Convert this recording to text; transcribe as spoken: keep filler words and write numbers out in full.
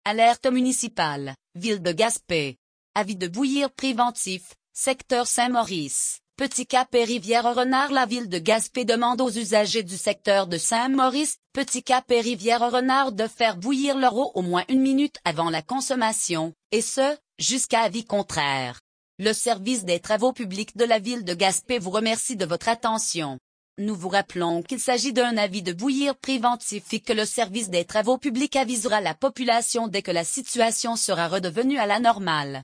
Alerte municipale, ville de Gaspé. Avis de bouillir préventif, secteur Saint-Maurice. Petit Cap et Rivière-Renard. La ville de Gaspé demande aux usagers du secteur de Saint-Maurice, Petit Cap et Rivière-Renard de faire bouillir leur eau au moins une minute avant la consommation, et ce, jusqu'à avis contraire. Le service des travaux publics de la ville de Gaspé vous remercie de votre attention. Nous vous rappelons qu'il s'agit d'un avis de bouillir préventif et que le service des travaux publics avisera la population dès que la situation sera redevenue à la normale.